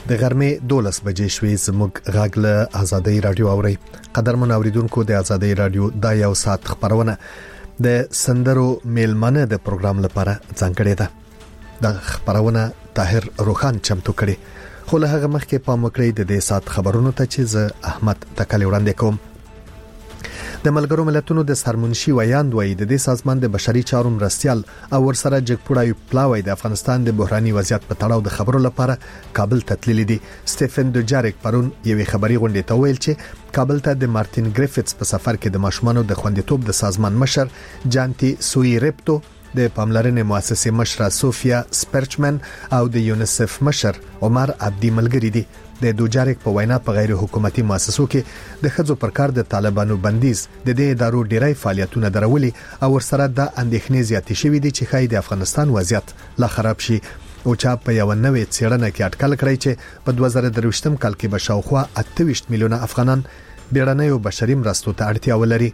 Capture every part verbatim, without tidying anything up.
د غرمې دولس بجې شوې. زموږ غږ له آزادۍ رادیو اوري. قدرمن اوریدونکو د آزادۍ رادیو دا یو ساعت خبرونه د سندرو میلمنه د پروګرام لپاره ځانګړې ده. د خبرونه طاهر روخان چمتو کړي. خو له هغه مخکې پام وکړئ د دې ساعت خبرونو ته چې زه احمد تکلی وړاندې کوم. د ملګرو ملتونو د سرمنشي ویاند وایي د دې سازمان د بشري چارو مرستيال او ورسره جګپوړای پلاوی د افغانستان د بحراني وضعیت په تړاو د خبرو لپاره کابل ته تللی دي. سټيفن دوجاریک پرون یوې خبري غونډې ته ویل چې کابل ته د مارټین ګریفټس په سفر کې د ماشومانو د خوندیتوب د سازمان مشر جانتي سوی ریپټو، د پاملرنې مؤسسې مشر سوفیا سپرچمن او د یونیسف مشر عمر عبدي ملګری دي. د دوجاریک په وینا په غیر حکومتي مؤسسو کې د خځو پر کار د طالبانو بندیز د دې ادارو ډیری فعالیتونه درولي او ورسره د اندېښنې زیاتې شوې دي چې خای د افغانستان وضعیت لا خراب شي. او چا په یو نوې څېړنه کې اټکل کړی چې په دوه زره درویشتم کال کې به شاوخوا اته ویشت میلیونه افغانان بیړنیو بشري مرستو ته اړتیا ولري.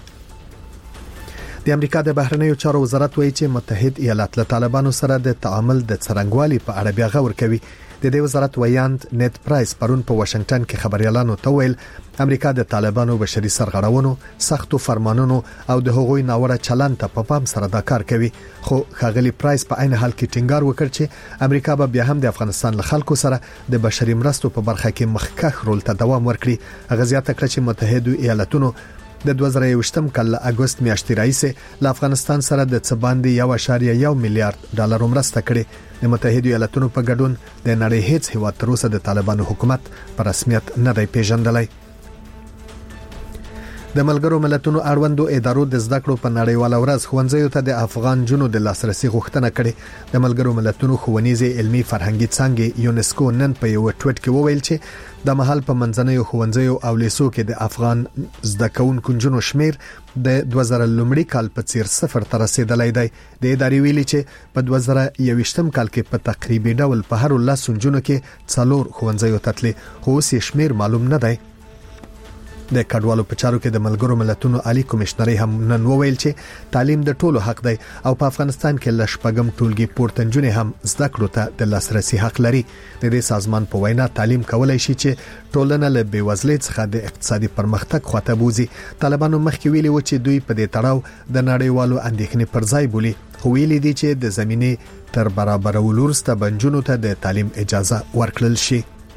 د امریکا د بهرنیو چارو وزارت وایي چې متحد ایالات له طالبانو سره د تعامل د څرنګوالي په اړه بیا غور کوي. د دې وزارت ویاند نیت پرایس پرون په واشنگټن کې خبريالانو ته ویل امریکا د طالبانو بشري سرغړونو، سختو فرمانونو او د هغوی ناوړه چلند ته په پام سره دا کار کوي. خو ښاغلي پرایس په عین حال کې ټینګار وکړ چې امریکا به بیا هم د افغانستان له خلکو سره د بشري مرستو په برخه کې مخکښ رول ته دوام ورکړي. هغه زیاته کړ چې متحده ایالاتونو د دوه زره یوویشتم کال له اگست میاشتې راهیسې له افغانستان سره د څه باندې یو اعشاریه یو میلیارډ ډالر مرسته کړې. د متحده ایالاتونو په ګډون د نړۍ هیڅ هیواد تر اوسه د طالبانو حکومت په رسمیت نه دی پیژندلی. د ملګرو ملتونو اړوندو ادارو د زده کړو په نړیواله ورځ ښوونځیو ته د افغان جنو د لاسرسي غوښتنه کړې. د ملګرو ملتونو ښوونیزې علمي فرهنګي څانګې یونسکو نن په یو ټویټ کې وویل چې د محل په منځنیو ښوونځیو او لیسو کې د افغان زده کوونکو جنو شمیر د دوه زره لومړي کال په څیر صفر ته رسیدلی دی. د ادارې ویلي چې په دوه زره یوویشتم کال کې په تقریبي ډول په هر لس جنو کې څلور ښوونځیو ته تللي، خو اوس یې شمیر معلوم نه دی. د کډوالو په چارو کې د ملګرو ملتونو عالی کمشنري هم نن وویل چې تعلیم د ټولو حق دی او په افغانستان کې ل شپږم ټولګي پورتنجونې هم زده کړو ته د لاسرسي حق لري. د دې سازمان په وینا تعلیم کولای شي چې ټولنه له بیوزلۍ څخه د اقتصادي پرمختګ خواته بوزي. طالبانو مخکې ویلي و چې دوی په دې تړاو د نړیوالو اندېښنې پر ځای بولي، خو ویلي دي چې د زمینې تر برابرولو وروسته بنجونو ته د تعلیم اجازه ورکړل شي.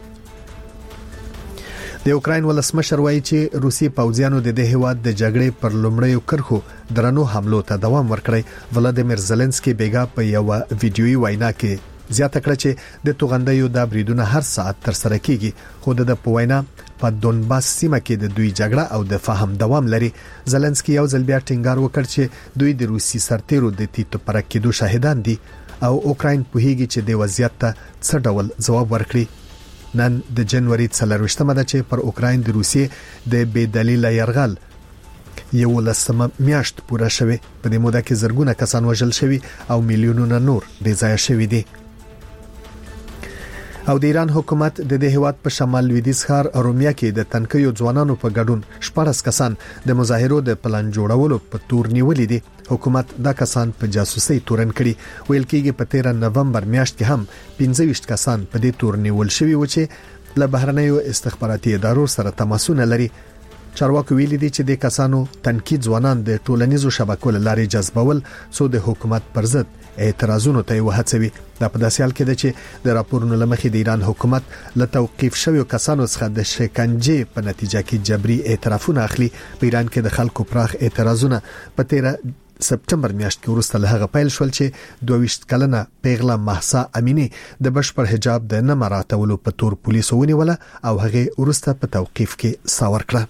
د اوکراین ولسمشر وایي چې روسي پوځیانو د دې هیواد د جګړې پر لومړیو کرخو درنو حملو ته دوام ورکړی. ولادیمیر زيلنسکي بیګا په یو ویډیويي وینا کې زیاته کړه چې د توغندیو د بریدونو هر ساعت تر سره کیږي، خو د په وینا په دونباس سیمه کې د دوی جګړه او د فهم دوام لري. زيلنسکي یو ځل بیا ټینګار وکړ چې دوی د روسي سرتیرو د تیتو پرکېدو شاهدان دي او اوکراین په هیګي چې د وضعیت ته څه ډول ځواب ورکړي. نن د جنوري څلرویشتمه ده چې پر اوکراین د روسیې د بې دلیله يرغل یو لسمه میاشت پوره شوه. په دې موده کې زرګونه کسان وژل شوي او میلیونونه نور بې ځای شوي دي. او د ایران حکومت د دې هیواد په شمال لویدیځ ښار ارومیا کې د تنکیو ځوانانو په ګډون شپږ کسان د مظاهرو د پلان جوړولو په تور نیولې دي. حکومت دا کسان په جاسوسي تورن کړي. ویل کېږي په تیره نومبر میاشت کې هم پنځه ویشت کسان په دې تور نیول شوي و چې له بهرنیو استخباراتي ادارو سره تماسونه لري. چارواکو ویلي دي چې د کسانو تنکي ځوانان د ټولنیزو شبکو لارې جذبول سو د حکومت پر ضد اعتراضونو ته وهڅوي. دا په داسې حال کې ده چې د راپورونو لمخې د ایران حکومت له توقيف شویو کسانو څخه د شکنجې په نتیجه کې جبري اعترافونه اخلي. په ایران کې د خلکو پراخ اعتراضونه په تیره سپټمبر میاشت کې وروسته له هغه پیل شول چې دوه ویشت کلنه پیغله مهسا امینی د بشپړ حجاب د نه مراتولو په تور پولیسو ونیوله او هغه وروسته په توقيف کې ساور کړه.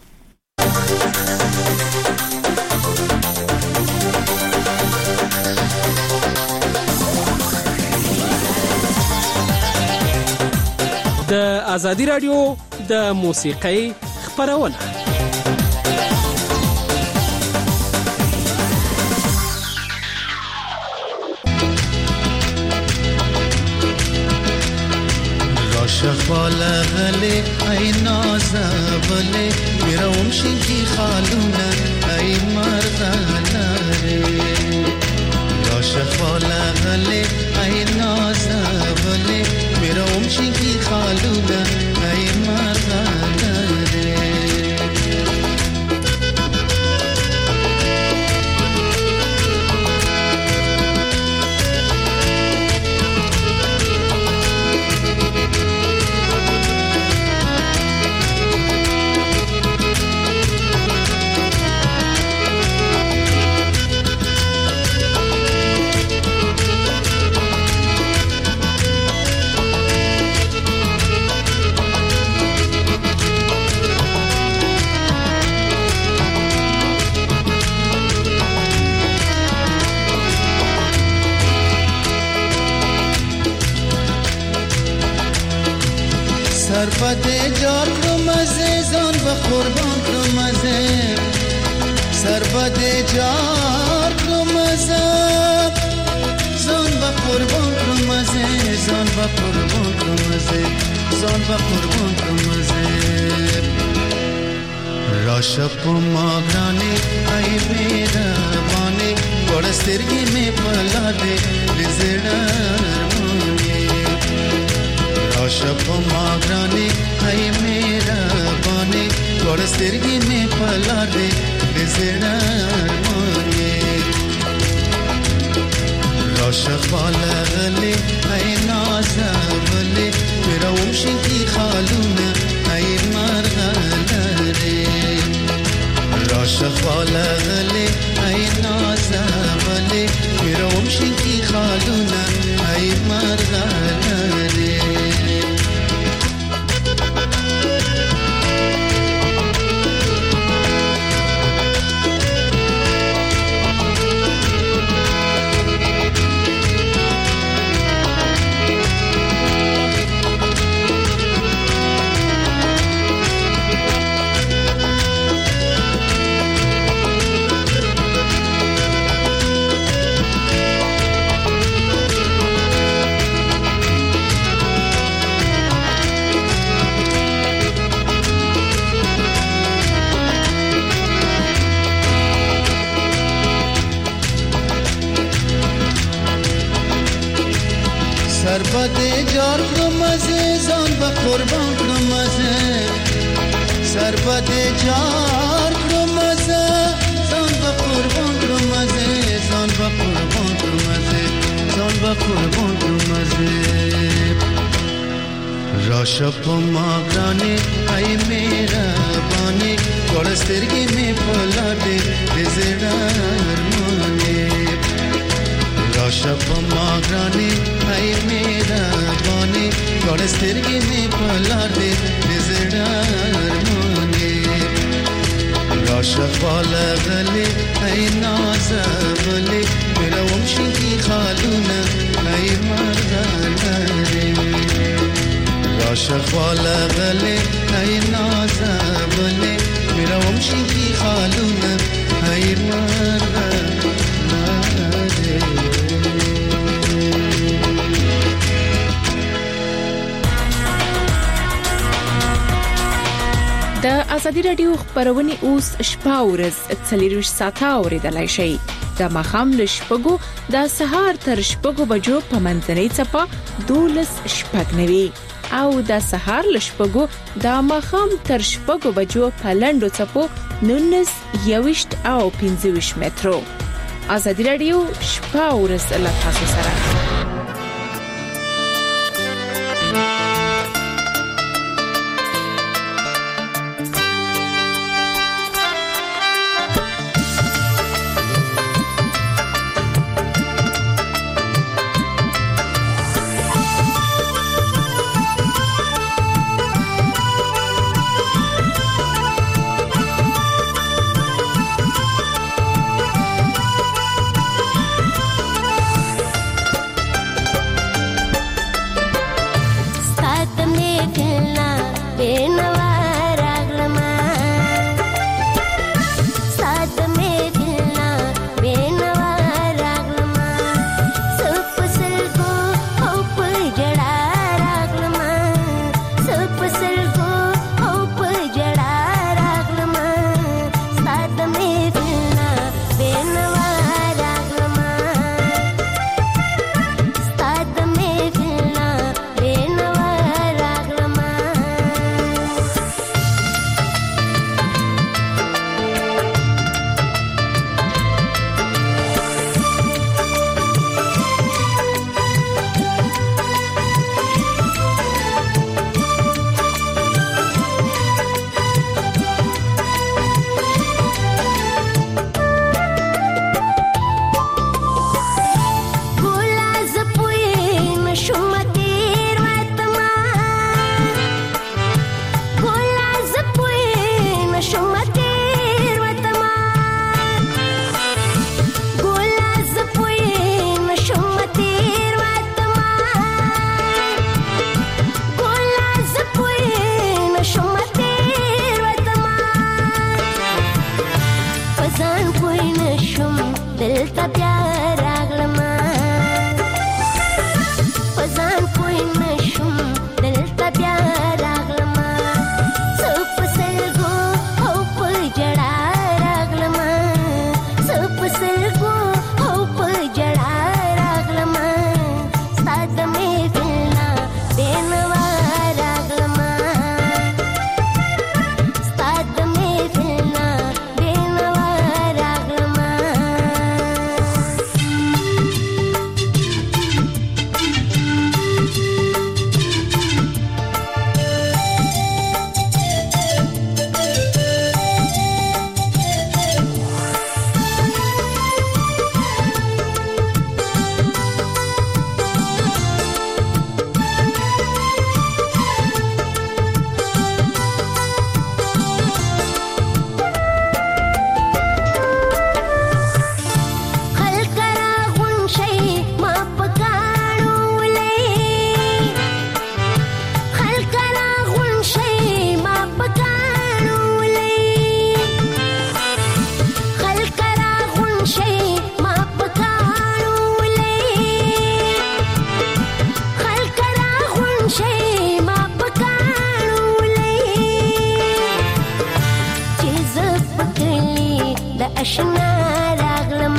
د آزادی رادیو د موسیقۍ خبرونه شخواله غلی ای نازوله میروم شنکی خالونه ای مردانه شخواله غلی ای نازوله میروم شنکی خالونه سربت جار کرم عزیزان و قربان کرم عزیز سربت جار کرم عزیز زان و قربان کرم عزیز زان و قربان کرم عزیز زان و قربان کرم عزیز راشپ ماگرانی ای میربانی گرسترگی می پلاده لزدرمانی راشپ ماگرانی ای میربانی گرسترگی می پلاده لزدرمانی راشق بالغلی ای نازولی میروم شنکی خالونه ای مرغلری راشق بالغلی ای نازولی میروم شنکی خالونه ای مرغلری سربت جار کرم عزیزان و قربان کرم عزیز سربت جار کرم عزیزان و قربان کرم عزیز زان و قربان کرم عزیز زان و قربان کرم عزیز راشپ ماگرانی ای میربانی گرسترگی می پلاده لزدرمانی راشپ ماگرانی ای میربانی گرسترگی می پلاده لزدرمانی راشق بالغلی ای نازولی میروم شنکی خالونه ای مرغلری راشق بالغلی ای نازولی میروم شنکی خالونه ای مرغلری د ازادي رادیو خبرونه اوس شپه ورځ څلور ساعته اوریدلای شي د مخام لشپګو د سهار تر شپګو بجو په منځنۍ چپا دولس شپګنوي او د سهار لشپګو د مخام تر شپګو بجو په لندو چپو نونس یوشت او پنځوش مترو ازادي رادیو شپه ورځ له تاسو سره دلته بیا راغلم پزان کوی نشم دلته بیا راغلم سپ سلګو او په جړا راغلم سپ سلګو او په جړا راغلم ستاد مې فلنا بینوا راغلم ستاد مې فلنا بینوا راغلم خلک راغون شي ما پکاړو ولې خلک راغون شي ما پکاړو ولې خلک راغون شي ما پکاړو ولې خلک راغون شي ما پکاړو ولې چې زه پکړلی د اشنا راغلم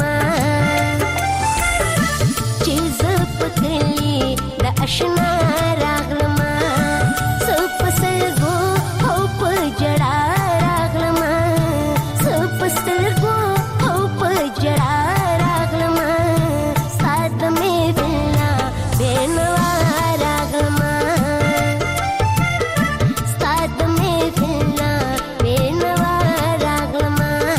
چې زه پکړلی د اشنا راغلم سپ سلګو او په جړا راغلم سپ سلګو او په جړا راغلم سات مې فلنا بینوا راغلم سات مې فلنا بینوا راغلم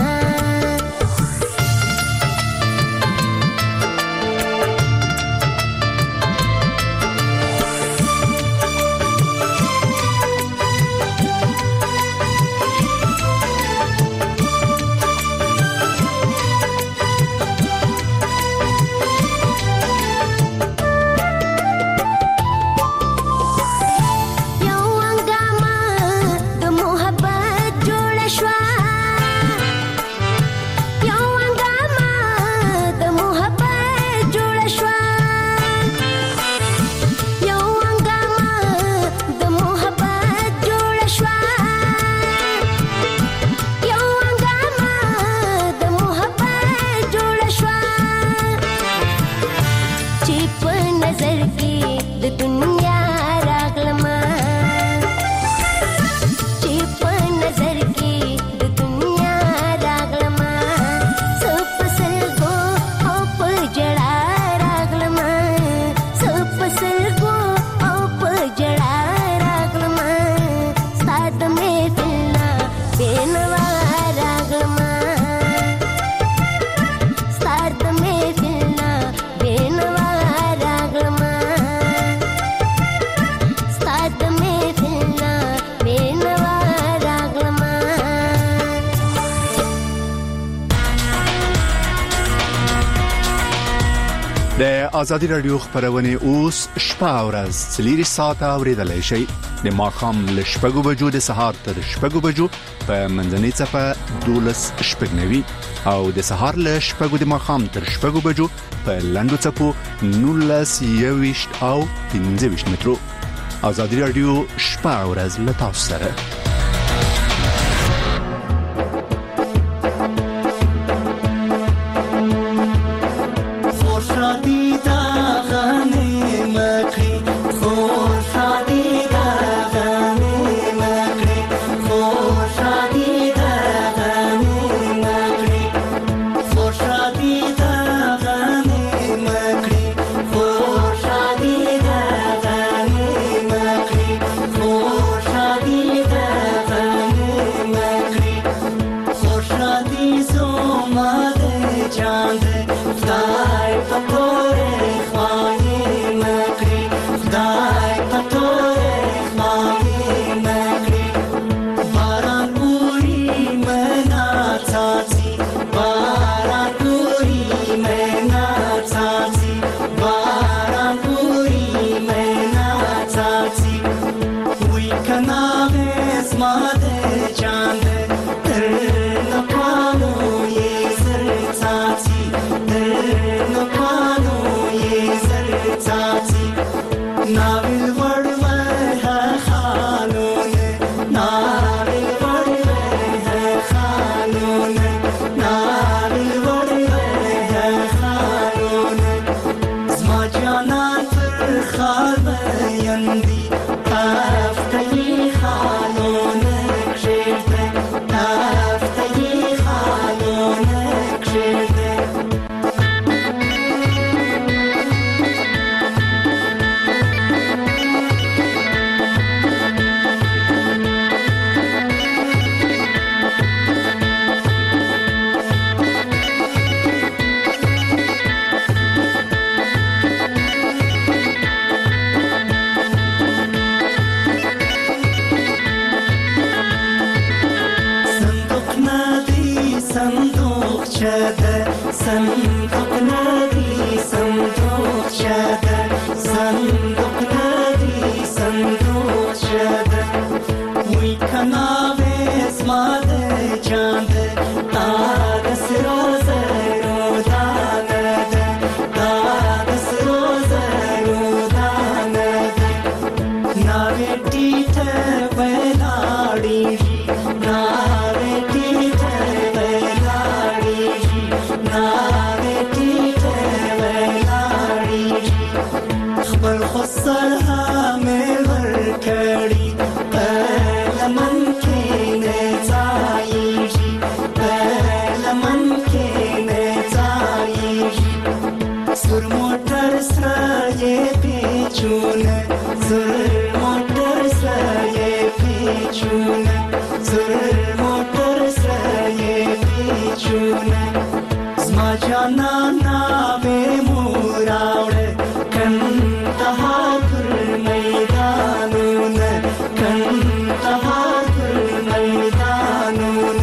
یو انګاما د محبت جوړ شوا یو انګاما د محبت جوړ شوا یو انګاما د محبت جوړ شوا یو انګاما د محبت جوړ شوا چې په نظر کې د دنیا راغلم چې په نظر کې د دنیا راغلم سپ سلګو او په جړا راغلم سپ سلګو او په جړا راغلم ستاد مې فلنا بینوا راغلم ستاد مې فلنا بینوا راغلم ستاد مې فلنا بینوا راغلم د ازادي رادیو خبرونه اوس شپه او ورځ څلوري ساعته اوریدلای شي د ماخام له شپږو بجو د سهار تر شپږو بجو په منځنۍ صفه دولس شپږنوي او د سهار له شپږو د ماخام تر شپږو بجو په لندو صفو نولس یويشت او پنځه ویشت مترو ازادي رادیو شپه او ورځ له تاسو سره Chand, ter na pano ye sar saati. صندوق ندی صندوق شده صندوق ندی صندوق شده وی کناب اسماده جانده دادس روزه رو دانده دادس روزه رو دانده ناوی دیته بلاری ناوی دیته بلاری ناوی دیته بلاری خبر خسر همه ورکڑی لمن کے نزائی لمن کے نزائی سر موٹر سرائے پیچون سر موٹر سرائے پیچون سر موٹر سرائے پیچون زما جانا ناوے موراوڑ کنتہا پر میدانون کنتہا پر میدانون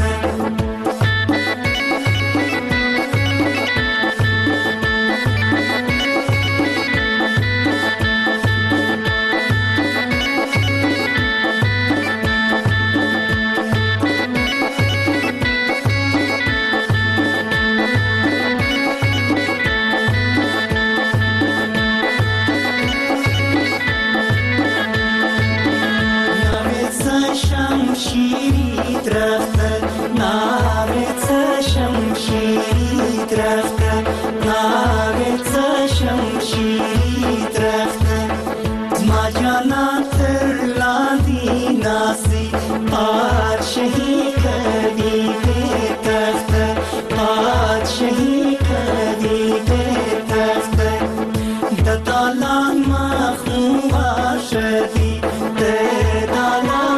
شمشیری درخت ناویت شمشیری درخت ناویت شمشیری درخت زما جانا ترلاندی ناسی پادشاہی کبھی بے تخت پادشاہی کبھی بے تخت دتالان مخموم شدی دتالان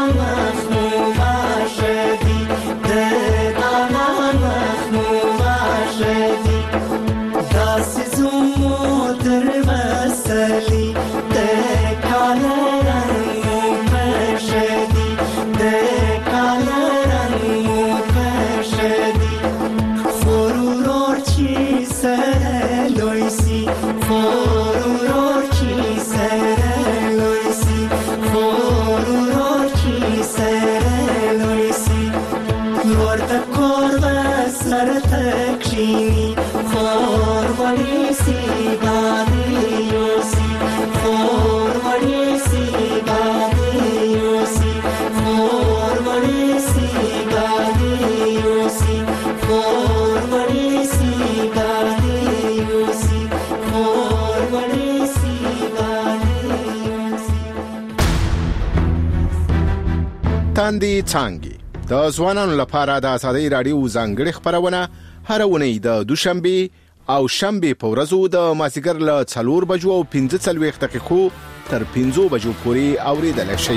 تاندې څانګې د ځوانانو لپاره د ازادۍ راډیو ځانګړې خبرونه هر اونۍ د دوشنبه او شنبه په ورځو د مازیګر له څلور بجو او پنځه څلوېښت دقیقو تر پنځه بجو پورې اوریدل شي.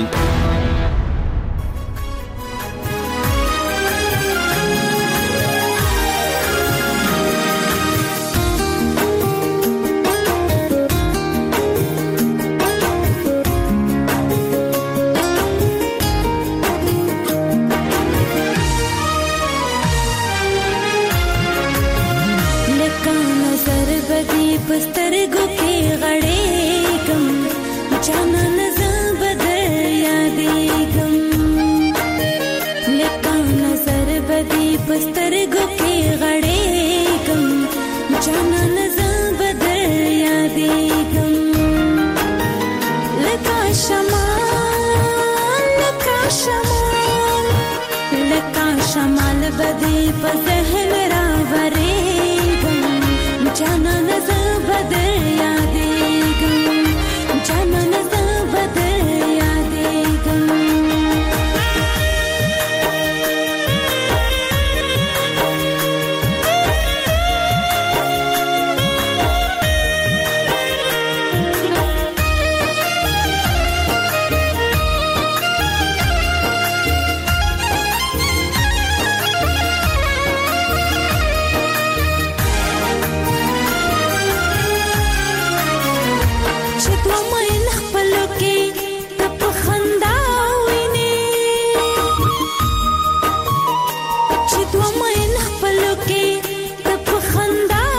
چې دوه مین خپلو کې ته په خندا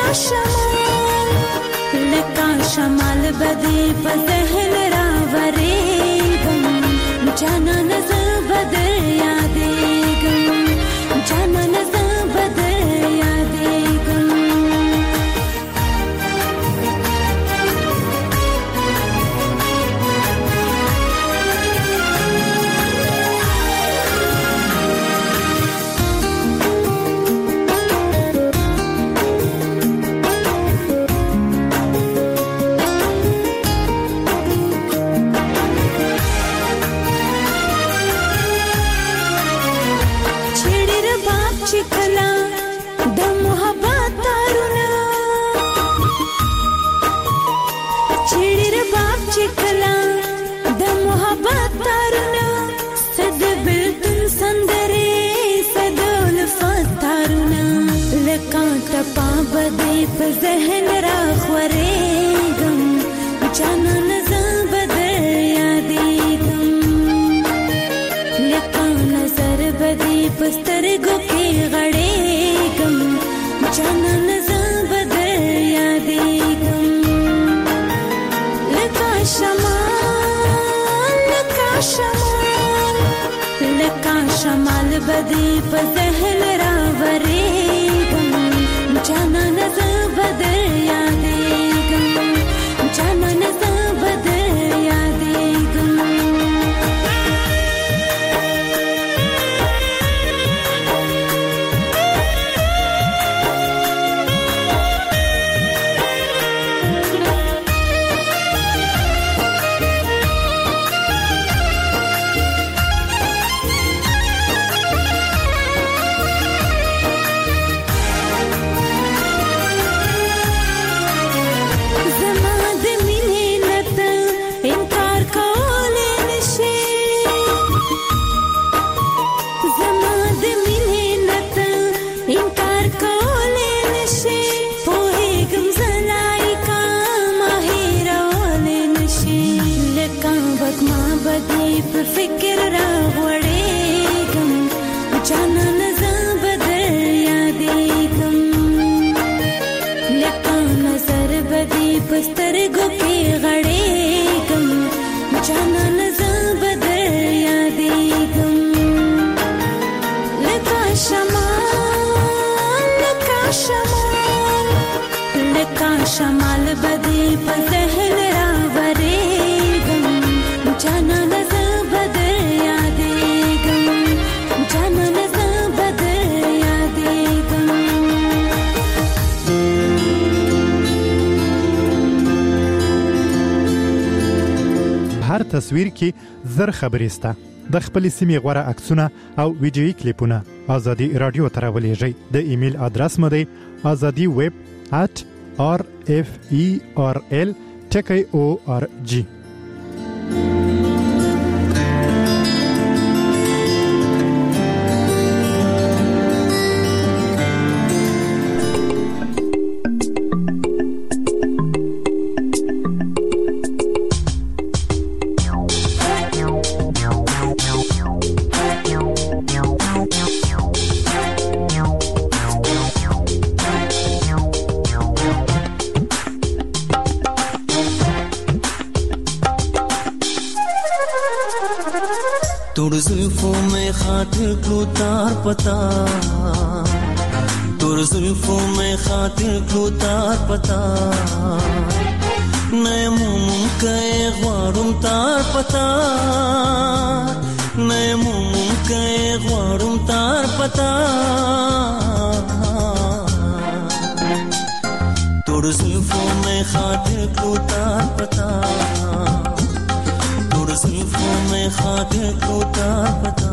شمال لکه شمال بدی په ذهن راورېږم جانانه زه به در یادېږم جانانه زه به در یادېږم په ذهن را خورېږم جانانه زه به در یادېږم لکه نظر به دې په سترګو کې غړېږم جانانه زه به در یادېږم لکه شمال لکه شمال لکه شمال به دې په ذهن را ورېږم جانانه زه به در یادېږم جانانه زه به در یادېږم فکر را غوړېږم جانانه زه به در یادېږم لکه نظر به دې په سترګو کې غړېږم جانانه زه به در یادېږم لکه شمال لکه شمال لکه شمال به دې په ذهن را ورېږم جانانه زه به در یادېږم جانانه زه به در یادېږم هر تصویر کې زر خبرې سته د خپل سیمې غوړه عکسونه او ویډیويي کلیپونه ازادي رادیو ته راولېږئ د ایمیل ادرس مو دی azadi web at r f e r l ټکی او ار جی. तोड़ जुल्फों में खातिर को तार पता तोड़ जुल्फों में खातिर को तार पता नए मुम के ख्वारुम तार पता नए मुम के ख्वारुम तार पता तोड़ जुल्फों में खातिर को तार पता जुल्फों में खातिर को तार पता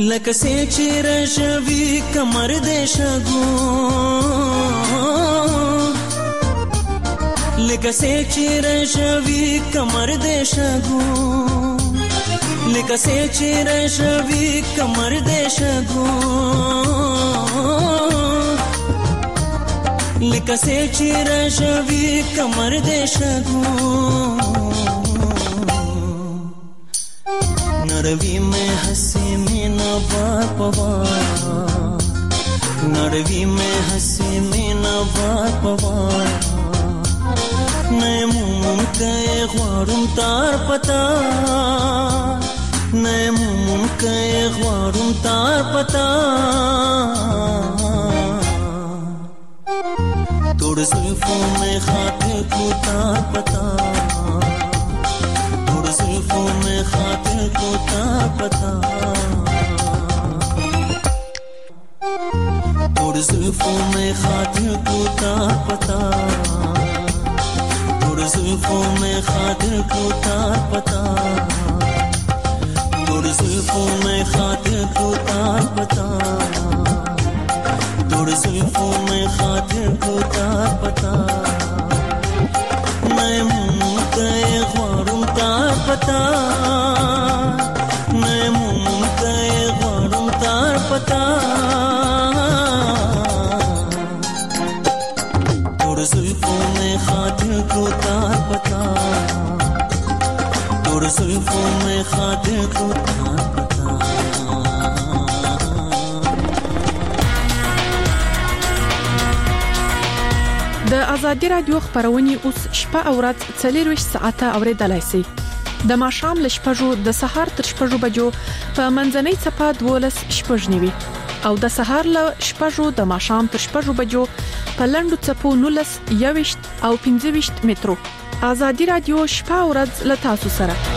لکه چې رژوي کمر دې شګو لکه چې رژوي کمر دې شګو لکه چې رژوي کمر دې شګو لکه چې رژوي کمر دې شګو नरवी में हंसी में न बार पवार नरवी में हंसी में न बार पवार नए मुम कए ख्वारुम तार पता नए मुम कए ख्वारुम तार पता तोड़ जुल्फों में खातिर को तार पता जुल्फों में खातिर को तार पता और जुल्फों में खातिर को तार पता और जुल्फों में खातिर को तार पता और जुल्फों में खातिर को तार पता और जुल्फों में खातिर को तार पता मैं मुंह कए ख्वारुम तार पता मैं मुंह कए ख्वारुम तार पता और जुल्फों में खातिर को तार पता और जुल्फों में खातिर को तार पता د ازادي رادیو خبرونه اوس شپه او ورځ څلور ساعته اوریدلای شئ د ماښام ل شپږو د سهار تر شپږو بجو په منځنۍ صفه دولس شپږنیوي او د سهار ل شپږو د ماښام تر شپږو بجو په لندو صفو نولس یويشت او پنځه ویشت مترو ازادي رادیو شپه او ورځ ل تاسو سره